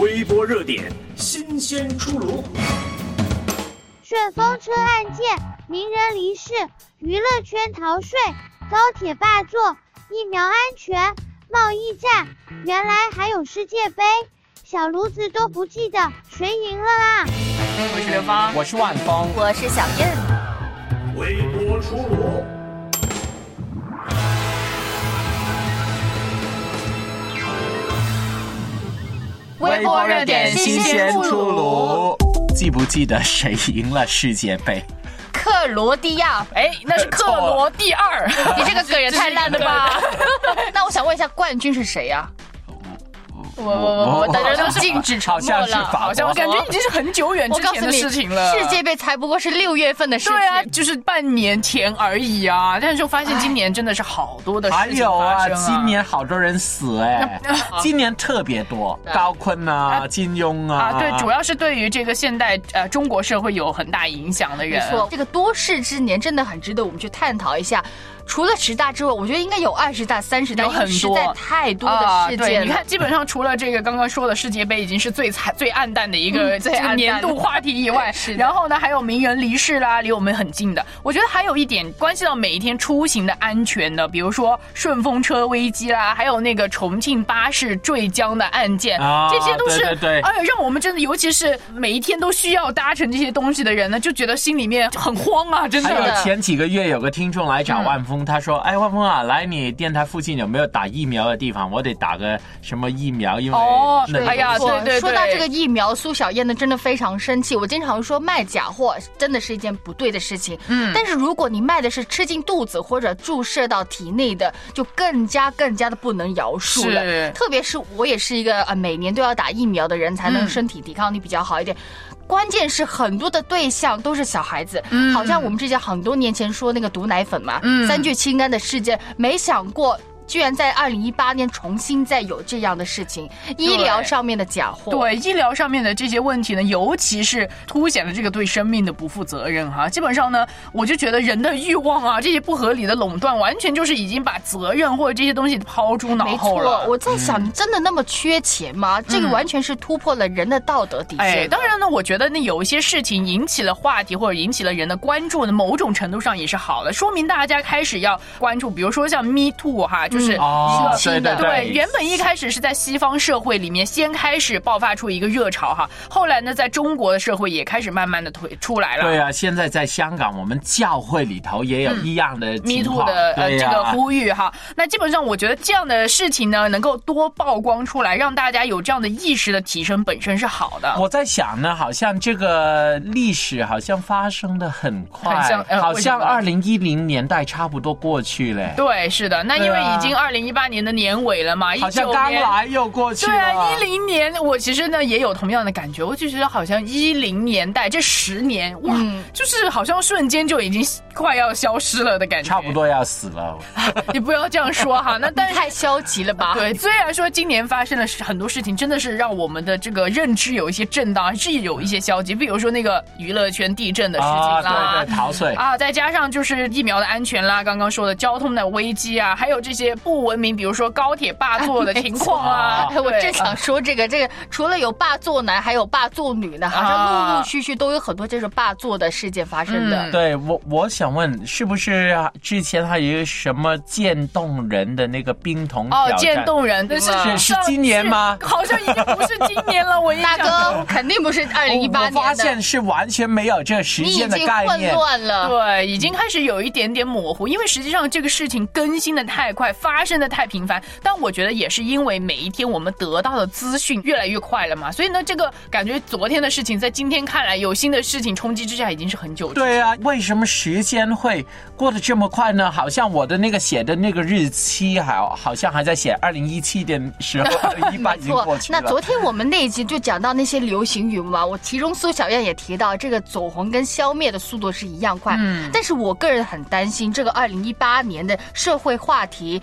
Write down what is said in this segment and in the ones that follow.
微博热点新鲜出炉。 顺风车案件，名人离世，娱乐圈逃税，高铁霸座，疫苗安全，贸易战，原来还有世界杯，小炉子都不记得谁赢了啦。 我是刘芳， 我是万峰， 我是小燕。 微博出炉。 微博热点新鲜出炉。 记不记得谁赢了世界杯？ 克罗地亚， 那是克罗第二。 你这个梗也太烂了吧！那我想问一下，冠军是谁呀？大家都静止沉默了， 好像我感觉已经是很久远之前的事情了。 世界杯才不过是6月份的事情， 对啊，就是半年前而已啊。但是就发现今年真的是好多的事情发生啊。 今年好多人死今年特别多，高锟啊，金庸啊， 对，主要是对于这个现代中国社会有很大影响的人。 没错，这个多事之年真的很值得我们去探讨一下。除了10大之外，我觉得应该有20大、30大， 有很多， 实在太多的事件了。 对，你看，基本上除了这个刚刚说的世界杯已经是最暗淡的一个这个年度话题以外，然后呢，还有名人离世啦，离我们很近的。我觉得还有一点关系到每一天出行的安全的，比如说顺风车危机啦，还有那个重庆巴士坠江的案件，这些都是让我们真的，尤其是每一天都需要搭乘这些东西的人呢，就觉得心里面很慌啊，真的。 还有前几个月有个听众来找万峰。他说：“万峰啊，来你电台附近有没有打疫苗的地方？我得打个什么疫苗，因为对，说到这个疫苗，苏小燕呢真的非常生气。我经常说卖假货真的是一件不对的事情，但是如果你卖的是吃进肚子或者注射到体内的，就更加的不能饶恕了。特别是我也是一个每年都要打疫苗的人，才能身体抵抗力比较好一点。”关键是很多的对象都是小孩子，好像我们之前很多年前说那个毒奶粉嘛，3聚氰胺的事件，没想过居然在2018年重新再有这样的事情，医疗上面的假货。 对，医疗上面的这些问题呢，尤其是凸显了这个对生命的不负责任哈。基本上呢，我就觉得人的欲望啊，这些不合理的垄断，完全就是已经把责任或者这些东西抛诸脑后了。 没错，我在想，你真的那么缺钱吗？这个完全是突破了人的道德底线。 当然呢，我觉得呢，有一些事情引起了话题或者引起了人的关注呢，某种程度上也是好的，说明大家开始要关注，比如说像 Me Too 哈，就是对，原本一开始是在西方社会里面先开始爆发出一个热潮哈，后来呢，在中国的社会也开始慢慢的推出来了。 对啊，现在在香港，我们教会里头也有一样的情况 Me Too 的这个呼吁哈。那基本上我觉得这样的事情呢，能够多曝光出来，让大家有这样的意识的提升，本身是好的。 我在想呢，好像这个历史好像发生的很快，好像2010年代差不多过去了。 对，是的，那因为已经2018年的年尾了嘛， 好像刚来又过去了。 对啊，10年，我其实呢也有同样的感觉，我就觉得好像10年代这10年，哇，就是好像瞬间就已经快要消失了的感觉， 差不多要死了。 你不要这样说哈，那但是太消极了吧？ 对，虽然说今年发生了很多事情，真的是让我们的这个认知有一些震荡，还是有一些消极，比如说那个娱乐圈地震的事情啦， 对，逃税啊，再加上就是疫苗的安全啦，刚刚说的交通的危机啊，还有这些不文明，比如说高铁霸座的情况啊。 我正想说这个除了有霸座男，还有霸座女呢，好像陆陆续续都有很多这种霸座的事件发生的。 对，我想问，是不是之前还有一个什么渐冻人的那个冰桶挑战？ 渐冻人， 是今年吗？ 好像已经不是今年了，我印象中大哥肯定不是2018年的。 我发现是完全没有这个时间的概念， 你已经混乱了。 对，已经开始有一点点模糊，因为实际上这个事情更新的太快，发生的太频繁。但我觉得也是因为每一天我们得到的资讯越来越快了嘛，所以呢，这个感觉昨天的事情在今天看来有新的事情冲击之下，已经是很久了。 对啊，为什么时间会过得这么快呢？好像我的那个写的那个日期好像还在写2017年时候，2018已经过去了。 那昨天我们那一集就讲到那些流行语嘛，我其中苏小燕也提到，这个走红跟消灭的速度是一样快。但是我个人很担心这个2018年的社会话题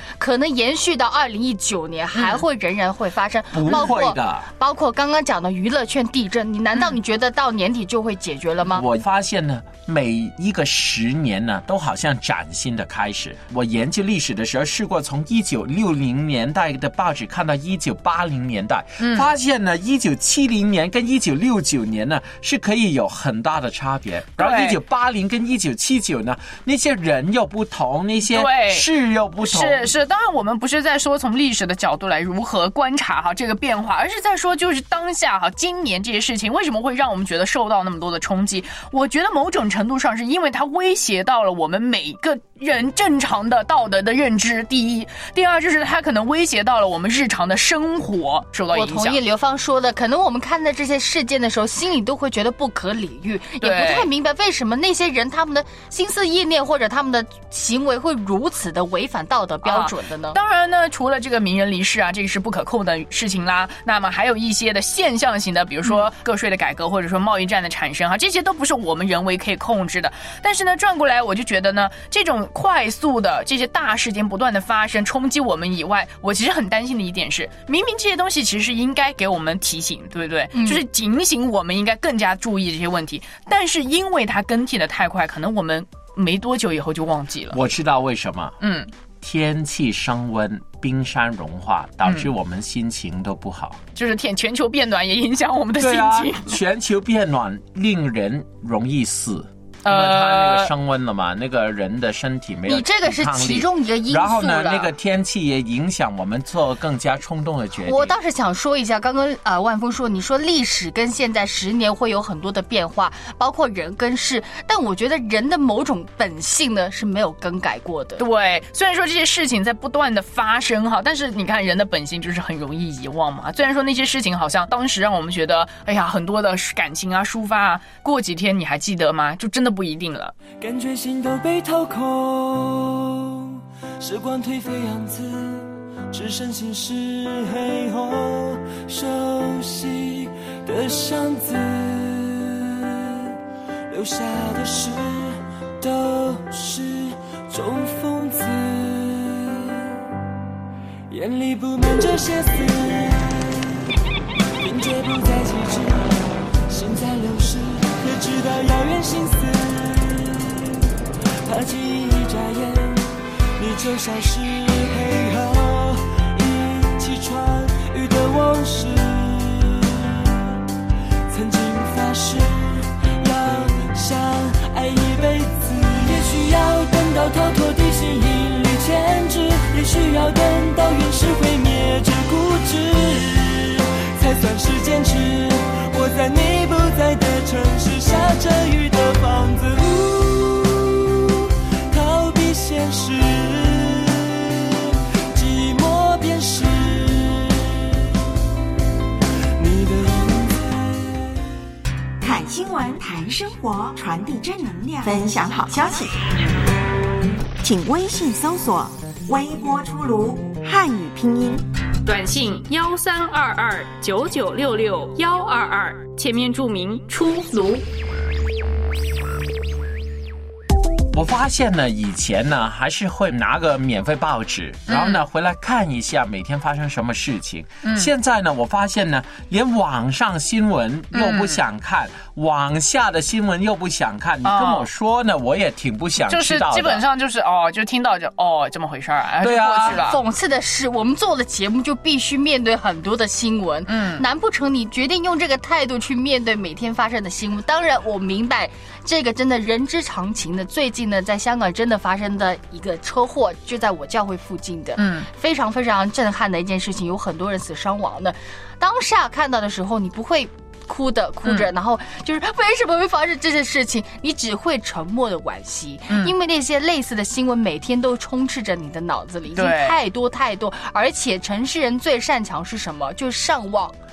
可能延续到2019年还会仍然会发生。 不会的， 包括刚刚讲的娱乐圈地震，你难道你觉得到年底就会解决了吗？ 我发现呢，每一个10年呢，都好像崭新的开始。我研究历史的时候试过从1960年代的报纸看到1980年代，发现呢1970年跟1969年呢是可以有很大的差别，然后1980跟1979呢，那些人又不同，那些事又不同。 是，当然我们不是在说从历史的角度来如何观察哈这个变化，而是在说就是当下哈今年这些事情为什么会让我们觉得受到那么多的冲击。我觉得某种程度上是因为它威胁到了我们每个人正常的道德的认知，第一，第二就是它可能威胁到了我们日常的生活受到影响。 我同意刘芳说的，可能我们看到这些事件的时候心里都会觉得不可理喻，也不太明白为什么那些人他们的心思意念或者他们的行为会如此的违反道德标准的呢？ 当然呢，除了这个名人离世啊，这个是不可控的事情啦，那么还有一些的现象型的，比如说个税的改革或者说贸易战的产生哈，这些都不是我们人为可以控制的。但是呢，转过来我就觉得呢，这种快速的这些大事件不断的发生冲击我们以外，我其实很担心的一点是，明明这些东西其实应该给我们提醒，对不对？就是警醒我们应该更加注意这些问题，但是因为它更替的太快，可能我们没多久以后就忘记了。 我知道为什么。天气升温，冰山融化，导致我们心情都不好。 就是全球变暖也影响我们的心情。 全球变暖令人容易死。因为它那个升温了嘛，那个人的身体没有抵抗力。 你这个是其中一个因素了。 然后呢，那个天气也影响我们做更加冲动的决定。 我倒是想说一下，刚刚万峰说，你说历史跟现在10年会有很多的变化，包括人跟事，但我觉得人的某种本性呢是没有更改过的。 对，虽然说这些事情在不断的发生哈，但是你看人的本性就是很容易遗忘嘛。虽然说那些事情好像当时让我们觉得，哎呀，很多的感情啊、抒发啊，过几天你还记得吗？就真的不一定了。 感觉心都被掏空，时光颓废样子，只剩心事黑红，熟悉的巷子，留下的事都是种讽刺，眼里布满这些词，并且不再机智，心在流逝，可知道遥远心思，怕记忆一眨眼你就消失，黑后一起穿越的往事，曾经发誓要相爱一辈子，也需要等到逃脱地心引力牵制，也需要等到陨石毁灭这固执，才算是坚持。我在你不在的城市，下着雨的房子，逃避现实，寂寞便是你的影子。 看新闻，谈生活，传递正能量，分享好消息。请微信搜索微波出炉汉语拼音， 短信132299662122，前面注明出炉。 我发现呢，以前呢还是会拿个免费报纸，然后呢回来看一下每天发生什么事情。现在呢，我发现呢，连网上新闻又不想看，网下的新闻又不想看。你跟我说呢，我也挺不想知道的。 就是基本上就是就听到就这么回事儿， 对啊， 就过去了。 讽刺的是，我们做的节目就必须面对很多的新闻。难不成你决定用这个态度去面对每天发生的新闻？当然，我明白这个真的人之常情的。最近呢，在香港真的发生的一个车祸，就在我教会附近的，非常非常震撼的一件事情，有很多人死伤亡的。当下看到的时候，你不会哭着，然后就是为什么会发生这些事情，你只会沉默的惋惜，因为那些类似的新闻每天都充斥着你的脑子里，已经太多太多。而且城市人最擅长是什么？就是上网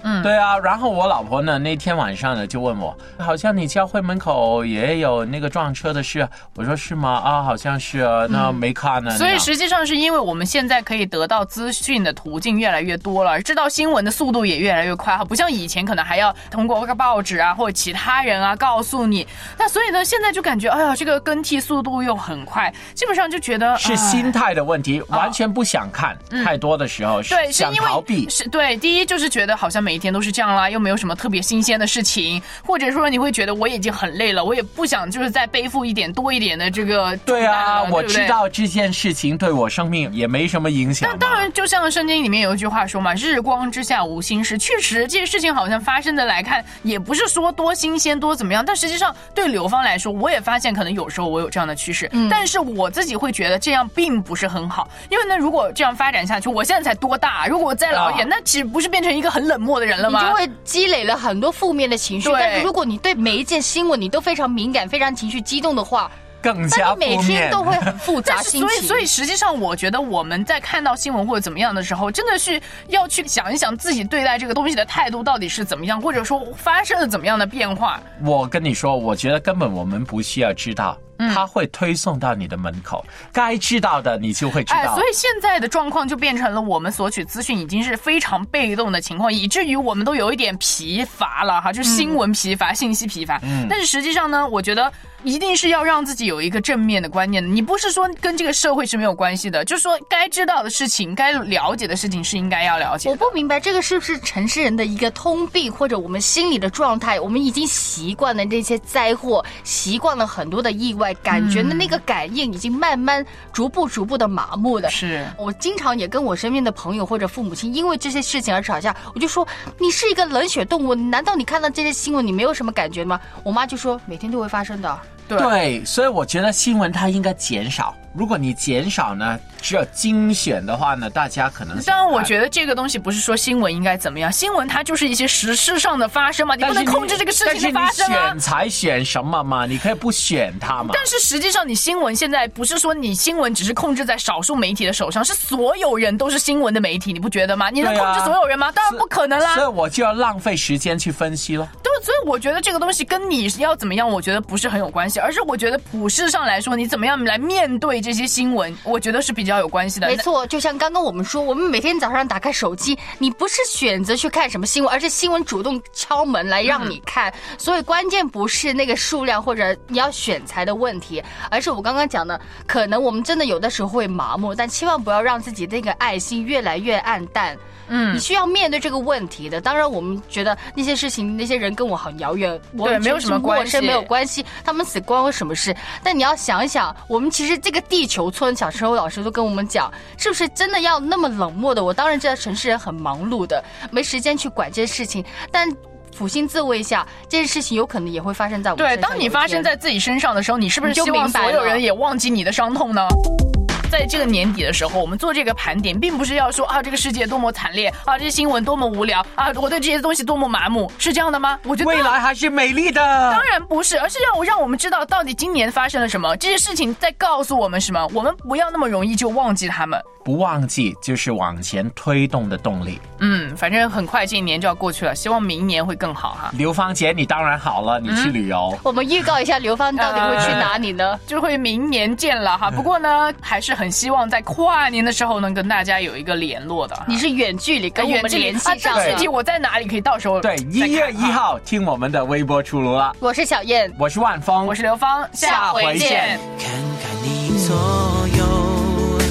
对啊，然后我老婆呢那天晚上呢就问我，好像你教会门口也有那个撞车的事，我说是吗？啊，好像是啊，那没看呢。 所以实际上是因为我们现在可以得到资讯的途径越来越多了，知道新闻的速度也越来越快，不像以前可能还要通过个报纸啊或者其他人啊告诉你。那所以呢，现在就感觉哎呀，这个更替速度又很快，基本上就觉得是心态的问题，完全不想看太多的时候， 对， 想逃避。 是对，第一就是觉得好像每一天都是这样啦，又没有什么特别新鲜的事情，或者说你会觉得我已经很累了，我也不想就是再背负一点多一点的这个。 对啊， 对， 我知道这件事情对我生命也没什么影响。 但当然，就像圣经里面有一句话说嘛，日光之下无新事。确实，这些事情好像发生的来看，也不是说多新鲜多怎么样。但实际上，对刘芳来说，我也发现可能有时候我有这样的趋势，但是我自己会觉得这样并不是很好。因为呢，如果这样发展下去，我现在才多大？如果我再老一点，那其实不是变成一个很冷漠的人了吗？ 你就会积累了很多负面的情绪。但是如果你对每一件新闻你都非常敏感、非常情绪激动的话， 更加负面， 那你每天都会很复杂心情。 所以实际上，我觉得我们在看到新闻或者怎么样的时候，真的是要去想一想自己对待这个东西的态度到底是怎么样，或者说发生了怎么样的变化。 我跟你说，我觉得根本我们不需要知道。他会推送到你的门口，该知道的你就会知道。 所以现在的状况就变成了我们索取资讯已经是非常被动的情况，以至于我们都有一点疲乏了哈，就是新闻疲乏、信息疲乏。但是实际上呢，我觉得一定是要让自己有一个正面的观念的。你不是说跟这个社会是没有关系的，就是说该知道的事情、该了解的事情是应该要了解的。 我不明白这个是不是城市人的一个通病，或者我们心里的状态，我们已经习惯了这些灾祸，习惯了很多的意外，感觉的那个感应已经慢慢逐步的麻木的。 是我经常也跟我身边的朋友或者父母亲因为这些事情而吵架，我就说你是一个冷血动物，难道你看到这些新闻你没有什么感觉吗？我妈就说每天都会发生的。 对，所以我觉得新闻它应该减少。如果你减少呢，只有精选的话呢，大家可能当然我觉得这个东西不是说新闻应该怎么样，新闻它就是一些时事上的发生嘛，你不能控制这个事情的发生啊。 但是你选才选什么嘛，你可以不选它嘛。 但是实际上你新闻现在不是说你新闻只是控制在少数媒体的手上，是所有人都是新闻的媒体，你不觉得吗？你能控制所有人吗？当然不可能啦。 所以我就要浪费时间去分析了。 对，所以我觉得这个东西跟你要怎么样，我觉得不是很有关系，而是我觉得普世上来说，你怎么样来面对这些新闻，我觉得是比较有关系的。 没错，就像刚刚我们说，我们每天早上打开手机，你不是选择去看什么新闻，而是新闻主动敲门来让你看。所以关键不是那个数量或者你要选材的问题，而是我刚刚讲的，可能我们真的有的时候会麻木，但千万不要让自己那个爱心越来越暗淡。你需要面对这个问题的。当然我们觉得那些事情那些人跟我很遥远，我没有什么关系， 没有关系，他们死关我什么事。但你要想一想，我们其实这个地球村小时候老师都跟我们讲，是不是真的要那么冷漠的？我当然知道城市人很忙碌的，没时间去管这些事情，但扪心自问一下，这件事情有可能也会发生在我们身上。 对，当你发生在自己身上的时候，你是不是希望所有人也忘记你的伤痛呢？在这个年底的时候，我们做这个盘点，并不是要说啊这个世界多么惨烈啊，这些新闻多么无聊啊，我对这些东西多么麻木，是这样的吗？我觉得未来还是美丽的。 当然不是，而是要让我们知道到底今年发生了什么，这些事情在告诉我们什么，我们不要那么容易就忘记他们。 不忘记就是往前推动的动力。 反正很快这一年就要过去了，希望明年会更好哈。 刘芳姐，你当然好了，你去旅游。 我们预告一下刘芳到底会去哪里呢？ 就会明年见了哈。不过呢，还是很希望在跨年的时候能跟大家有一个联络的。 你是远距离跟我们联系上的， 具体我在哪里可以到时候对1月1号听我们的微波出炉了。 我是小燕， 我是万峰， 我是刘芳，下回见。 看看你左右，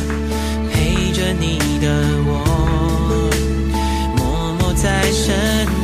陪着你的我，默默在身